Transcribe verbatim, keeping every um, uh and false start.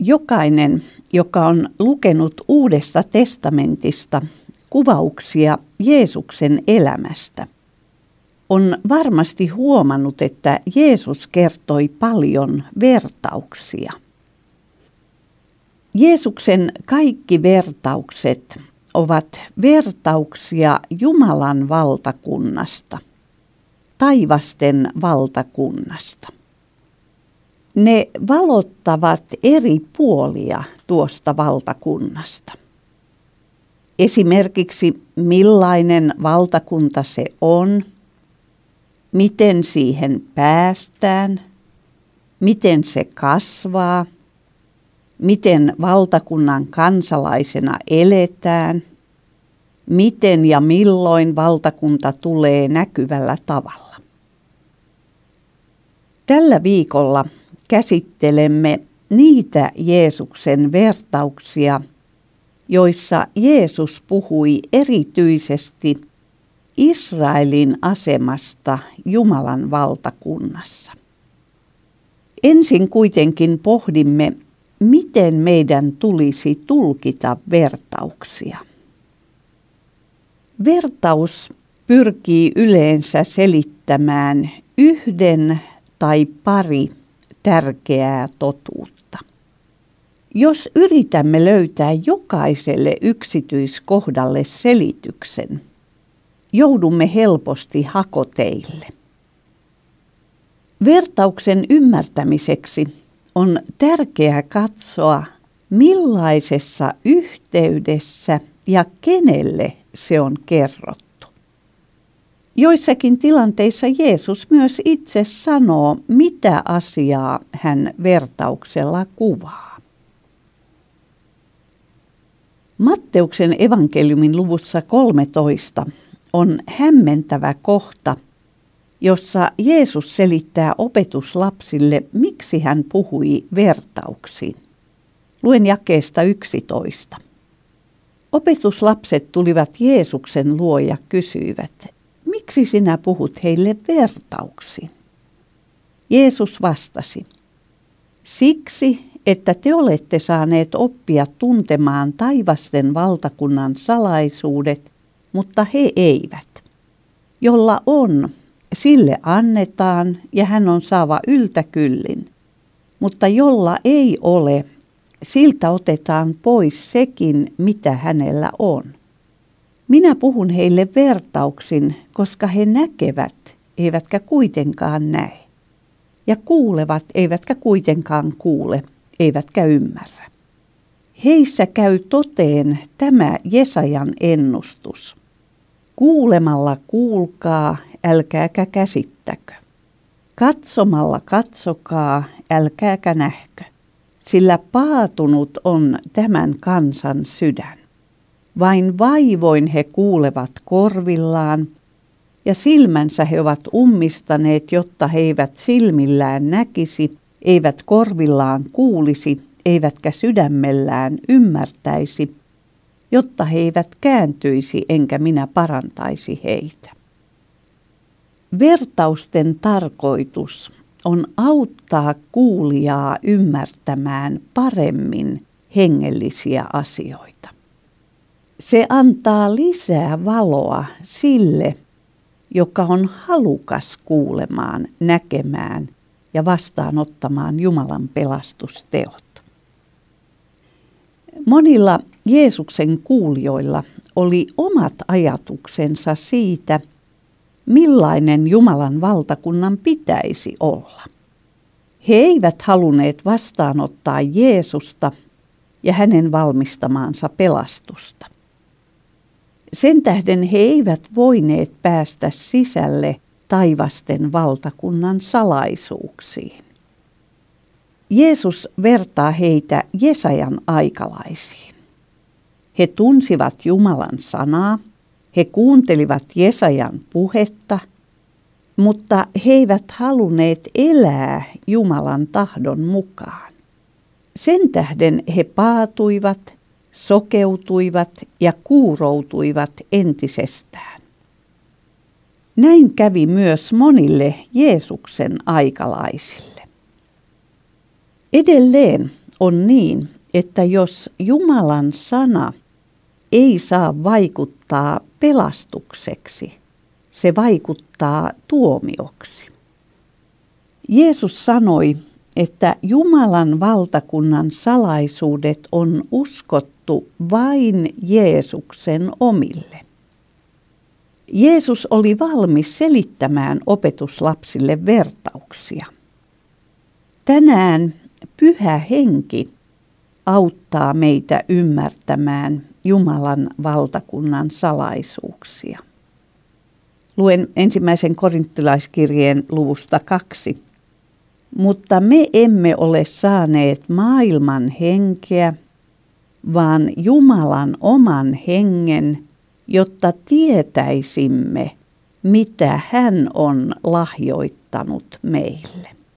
Jokainen, joka on lukenut Uudesta testamentista kuvauksia Jeesuksen elämästä, on varmasti huomannut, että Jeesus kertoi paljon vertauksia. Jeesuksen kaikki vertaukset ovat vertauksia Jumalan valtakunnasta, taivasten valtakunnasta. Ne valottavat eri puolia tuosta valtakunnasta. Esimerkiksi millainen valtakunta se on, miten siihen päästään, miten se kasvaa, miten valtakunnan kansalaisena eletään, miten ja milloin valtakunta tulee näkyvällä tavalla. Tällä viikolla käsittelemme niitä Jeesuksen vertauksia, joissa Jeesus puhui erityisesti Israelin asemasta Jumalan valtakunnassa. Ensin kuitenkin pohdimme, miten meidän tulisi tulkita vertauksia. Vertaus pyrkii yleensä selittämään yhden tai pari tärkeää totuutta. Jos yritämme löytää jokaiselle yksityiskohdalle selityksen, joudumme helposti hakoteille. Vertauksen ymmärtämiseksi on tärkeää katsoa, millaisessa yhteydessä ja kenelle se on kerrottu. Joissakin tilanteissa Jeesus myös itse sanoo, mitä asiaa hän vertauksella kuvaa. Matteuksen evankeliumin luvussa kolmetoista on hämmentävä kohta, jossa Jeesus selittää opetuslapsille, miksi hän puhui vertauksin. Luen jakeesta yksitoista. Opetuslapset tulivat Jeesuksen luo ja kysyivät, miksi sinä puhut heille vertauksin? Jeesus vastasi, siksi, että te olette saaneet oppia tuntemaan taivasten valtakunnan salaisuudet, mutta he eivät. Jolla on, sille annetaan ja hän on saava yltäkyllin, mutta jolla ei ole, siltä otetaan pois sekin, mitä hänellä on. Minä puhun heille vertauksin, koska he näkevät, eivätkä kuitenkaan näe, ja kuulevat, eivätkä kuitenkaan kuule, eivätkä ymmärrä. Heissä käy toteen tämä Jesajan ennustus. Kuulemalla kuulkaa, älkääkä käsittäkö. Katsomalla katsokaa, älkääkä nähkö. Sillä paatunut on tämän kansan sydän. Vain vaivoin he kuulevat korvillaan, ja silmänsä he ovat ummistaneet, jotta he eivät silmillään näkisi, eivät korvillaan kuulisi, eivätkä sydämellään ymmärtäisi, jotta he eivät kääntyisi enkä minä parantaisi heitä. Vertausten tarkoitus on auttaa kuulijaa ymmärtämään paremmin hengellisiä asioita. Se antaa lisää valoa sille, joka on halukas kuulemaan, näkemään ja vastaanottamaan Jumalan pelastusteot. Monilla Jeesuksen kuulijoilla oli omat ajatuksensa siitä, millainen Jumalan valtakunnan pitäisi olla. He eivät halunneet vastaanottaa Jeesusta ja hänen valmistamaansa pelastusta. Sen tähden he eivät voineet päästä sisälle taivasten valtakunnan salaisuuksiin. Jeesus vertaa heitä Jesajan aikalaisiin. He tunsivat Jumalan sanaa, he kuuntelivat Jesajan puhetta, mutta he eivät halunneet elää Jumalan tahdon mukaan. Sen tähden he paatuivat, sokeutuivat ja kuuroutuivat entisestään. Näin kävi myös monille Jeesuksen aikalaisille. Edelleen on niin, että jos Jumalan sana ei saa vaikuttaa pelastukseksi, se vaikuttaa tuomioksi. Jeesus sanoi, että Jumalan valtakunnan salaisuudet on uskottu vain Jeesuksen omille. Jeesus oli valmis selittämään opetuslapsille vertauksia. Tänään Pyhä Henki auttaa meitä ymmärtämään Jumalan valtakunnan salaisuuksia. Luen ensimmäisen korinttilaiskirjeen luvusta kaksi. Mutta me emme ole saaneet maailman henkeä, vaan Jumalan oman hengen, jotta tietäisimme, mitä hän on lahjoittanut meille.